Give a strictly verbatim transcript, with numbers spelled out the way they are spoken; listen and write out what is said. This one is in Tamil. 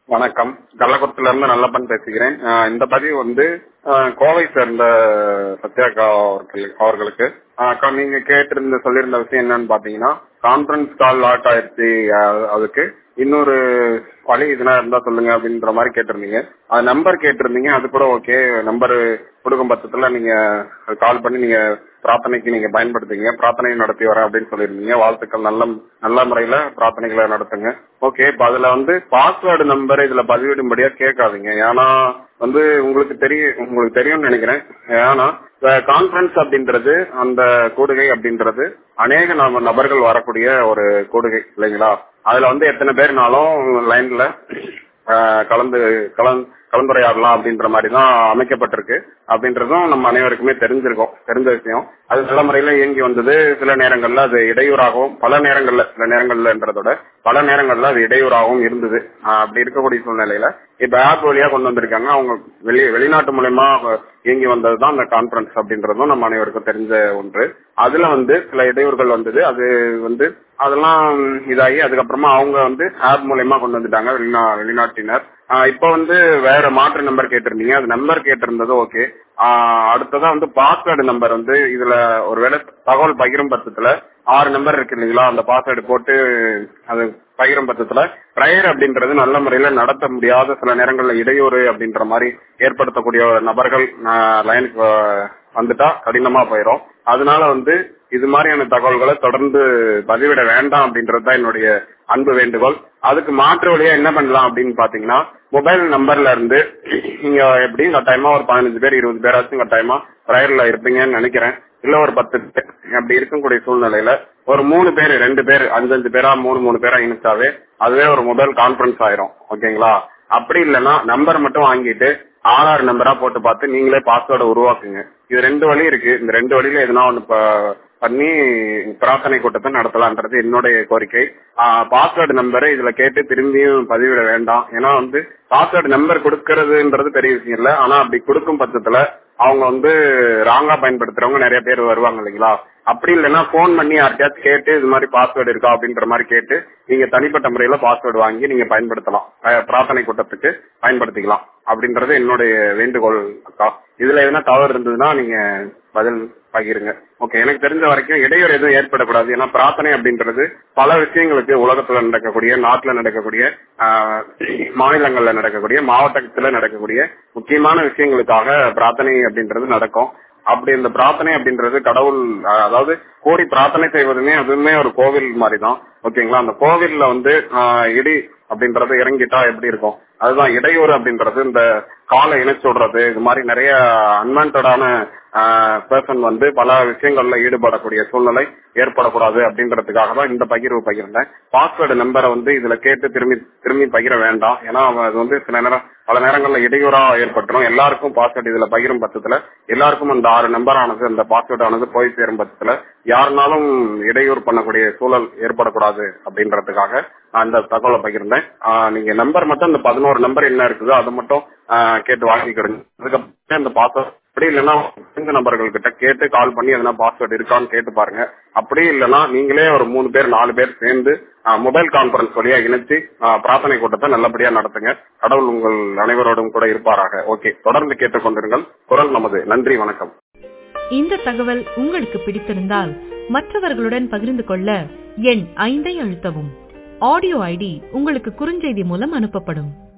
வணக்கம். கள்ளக்குறிச்சில இருந்து நல்லப்பன் பேசுகிறேன். அஹ் இந்த பதிவு வந்து அஹ் கோவை சேர்ந்த சத்யாக்கா அவர்கள் அவர்களுக்கு அஹ் அக்கா, நீங்க கேட்டிருந்த சொல்லியிருந்த விஷயம் என்னன்னு பாத்தீங்கன்னா, கான்பரன்ஸ் கால் லாக் ஆயிடுச்சு, அஹ் அதுக்கு இன்னொரு வழி இதெல்லாம் இருந்தா சொல்லுங்க அப்படின்ற மாதிரி கேட்டிருந்தீங்க. அது நம்பர் கேட்டிருந்தீங்க, அது கூட ஓகே. நம்பர் கொடுக்கும் பட்சத்துல நீங்க கால் பண்ணி நீங்க பிரார்த்தனைக்கு நீங்க பயன்படுத்துங்க, பிரார்த்தனை நடத்தி வரேன் அப்படின்னு சொல்லியிருந்தீங்க. வாழ்த்துக்கள். நல்ல நல்ல முறையில பிரார்த்தனைகளை நடத்துங்க. ஓகே. இப்ப அதுல வந்து பாஸ்வேர்டு நம்பர் இதுல பதிவிடும்படியா கேட்காதீங்க. ஏன்னா வந்து உங்களுக்கு தெரியும் உங்களுக்கு தெரியும்னு நினைக்கிறேன். ஏன்னா கான்பரன்ஸ் அப்படின்றது, அந்த கூடுகை அப்படின்றது அநேக நப- நபர்கள் வரக்கூடிய ஒரு கூடுகை இல்லைங்களா? அதுல வந்து எத்தனை பேர்னாலும் லைன்ல ஆஹ் கலந்து கலந்து கலந்துரையாடலாம் அப்படின்ற மாதிரி தான் அமைக்கப்பட்டிருக்கு அப்படின்றதும் நம்ம அனைவருக்குமே தெரிஞ்சிருக்கோம், தெரிஞ்ச விஷயம். அது நல்ல முறையில இயங்கி வந்தது. சில நேரங்கள்ல அது இடையூறாகவும், பல நேரங்கள்ல சில நேரங்கள்லன்றதோட பல நேரங்கள்ல அது இடையூறாகவும் இருந்தது. ஆஹ் அப்படி இருக்கக்கூடிய சூழ்நிலையில இப்ப ஆப் வழியா கொண்டு வந்திருக்காங்க. அவங்க வெளி வெளிநாட்டு மூலமா இயங்கி வந்ததுதான் அந்த கான்பரன்ஸ் அப்படின்றதும் நம்ம அனைவருக்கும் தெரிஞ்ச ஒன்று. அதுல வந்து சில இடையூறுகள் வந்தது. அது வந்து அதெல்லாம் இதாகி அதுக்கப்புறமா அவங்க வந்து ஆப் மூலயமா கொண்டு வந்துட்டாங்க வெளிநா வெளிநாட்டினர். ஆஹ் இப்ப வந்து வேற மாற்று நம்பர் கேட்டிருந்தீங்க. அது நம்பர் கேட்டிருந்தது ஓகே. அடுத்ததா வந்து பாஸ்வேர்டு நம்பர் வந்து இதுல ஒருவேளை தகவல் பகிரும் பட்சத்துல ஆறு நம்பர் இருக்கு இல்லைங்களா, அந்த பாஸ்வேர்டு போட்டு அது பகிரும் பட்சத்துல ப்ரேயர் அப்படின்றது நல்ல முறையில நடத்த முடியாத, சில நேரங்கள்ல இடையூறு அப்படின்ற மாதிரி ஏற்படுத்தக்கூடிய நபர்கள் லைனுக்கு வந்துட்டா கடினமா போயிடும். அதனால வந்து இது மாதிரியான தகவல்களை தொடர்ந்து பதிவிட வேண்டாம் அப்படின்றதுதான் என்னுடைய அன்பு வேண்டுகோள். அதுக்கு மாற்று வழியா என்ன பண்ணலாம் அப்படின்னு பாத்தீங்கன்னா, மொபைல் நம்பர்ல இருந்து நீங்க எப்படி கட்டாயமா ஒரு பதினஞ்சு பேர் இருபது பேராச்சும் கட்டாயமா ப்ரேயர்ல இருப்பீங்கன்னு நினைக்கிறேன். இல்ல ஒரு பத்து பேர் அப்படி இருக்கக்கூடிய சூழ்நிலையில ஒரு மூணு பேர் ரெண்டு பேர் அஞ்சு அஞ்சு பேரா மூணு மூணு பேரா இணைச்சாவே அதுவே ஒரு மொபைல் கான்பரன்ஸ் ஆயிரும். ஓகேங்களா? அப்படி இல்லைன்னா நம்பர் மட்டும் வாங்கிட்டு ஆறாறு நம்பரா போட்டு பார்த்து நீங்களே பாஸ்வேர்டை உருவாக்குங்க. இது ரெண்டு வழி இருக்கு. இந்த ரெண்டு வழியில எதுனா ஒண்ணு ப- பண்ணி பிரார்த்தனை கூட்டத்தை நடத்தலான்றது என்னுடைய கோரிக்கை. பாஸ்வேர்டு நம்பரை இதுல கேட்டு திரும்பியும் பதிவிட வேண்டாம். ஏன்னா வந்து பாஸ்வேர்டு நம்பர் கொடுக்கறதுன்றது பெரிய விஷயம் இல்ல. ஆனா அப்படி கொடுக்கும் பட்சத்துல அவங்க வந்து ராங்கா பயன்படுத்துறவங்க நிறைய பேர் வருவாங்க இல்லைங்களா? அப்படி இல்லைன்னா போன் பண்ணி யார்கிட்டயாச்சும் கேட்டு இது மாதிரி பாஸ்வேர்டு இருக்கா அப்படின்ற மாதிரி கேட்டு நீங்க தனிப்பட்ட முறையில பாஸ்வேர்டு வாங்கி நீங்க பயன்படுத்தலாம். அஹ் பிரார்த்தனை கூட்டத்துக்கு பயன்படுத்திக்கலாம் அப்படின்றது என்னுடைய வேண்டுகோள் அக்கா. இதுல எதுனா தவறு இருந்ததுன்னா நீங்க பதில் பகிருங்க. ஓகே. எனக்கு தெரிஞ்ச வரைக்கும் இடையூறு எதுவும் ஏற்படக்கூடாது. ஏன்னா பிரார்த்தனை அப்படின்றது பல விஷயங்களுக்கு, உலகத்துல நடக்கக்கூடிய, நாட்டுல நடக்கக்கூடிய, ஆஹ் மாநிலங்கள்ல நடக்கக்கூடிய, மாவட்டத்துல நடக்கக்கூடிய முக்கியமான விஷயங்களுக்காக பிரார்த்தனை அப்படின்றது நடக்கும். அப்படி இந்த பிரார்த்தனை அப்படின்றது கடவுள், அஹ் அதாவது கோடி பிரார்த்தனை செய்வதுமே அதுவுமே ஒரு கோவில் மாதிரி தான். ஓகேங்களா? அந்த கோவில்ல வந்து ஆஹ் இடி அப்படின்றது இறங்கிட்டா எப்படி இருக்கும், அதுதான் இடையூறு அப்படின்றது. இந்த காலை இணைச்சு விடுறது, இது மாதிரி நிறைய அன்வான்டான பர்சன் வந்து பல விஷயங்கள்ல ஈடுபடக்கூடிய சூழ்நிலை ஏற்படக்கூடாது அப்படின்றதுக்காக தான் இந்த பகிர்வு பகிர்ந்தேன். பாஸ்வேர்டு நம்பரை வந்து இதுல கேட்டு திரும்பி திரும்பி பகிர வேண்டாம். ஏன்னா அது வந்து சில நேரம் பல நேரங்கள்ல இடையூறா ஏற்பட்டுரும். எல்லாருக்கும் பாஸ்வேர்டு இதுல பகிரும் பட்சத்துல எல்லாருக்கும் அந்த ஆறு நம்பர் ஆனது, அந்த பாஸ்வேர்டு ஆனது போய் சேரும் பட்சத்துல யாருனாலும் இடையூறு பண்ணக்கூடிய சூழல் ஏற்படக்கூடாது அப்படின்றதுக்காக அந்த தகவலை பகிர்ந்தேன். ஆஹ் நீங்க நம்பர் மட்டும் இந்த பதினோரு நம்பர் என்ன இருக்குதோ அதை மட்டும் ஆஹ் கேட்டு வாங்கிக்கிடுங்க. அதுக்கப்புறம் இந்த பாஸ்வேர்ட் அப்படி இல்லைன்னா தெரிஞ்ச நபர்கள் கிட்ட கேட்டு கால் பண்ணி எதனா பாஸ்வேர்டு இருக்கான்னு கேட்டு பாருங்க. அப்படி இல்லைன்னா நீங்களே ஒரு மூணு பேர் நாலு பேர் சேர்ந்து மொபைல் கான்பரன்ஸ் வழியா இணைச்சு ஆஹ் பிரார்த்தனை கூட்டத்தை நல்லபடியா நடத்துங்க. கடவுள் உங்கள் அனைவரோடும் கூட இருப்பாராக. ஓகே. தொடர்ந்து கேட்டுக்கொண்டிருங்கள் குரல் நமது. நன்றி, வணக்கம். இந்த தகவல் உங்களுக்கு பிடித்திருந்தால் மற்றவர்களுடன் பகிர்ந்து கொள்ள எண் ஐந்தை அழுத்தவும். ஆடியோ ஐடி உங்களுக்கு குறுஞ்செய்தி மூலம் அனுப்பப்படும்.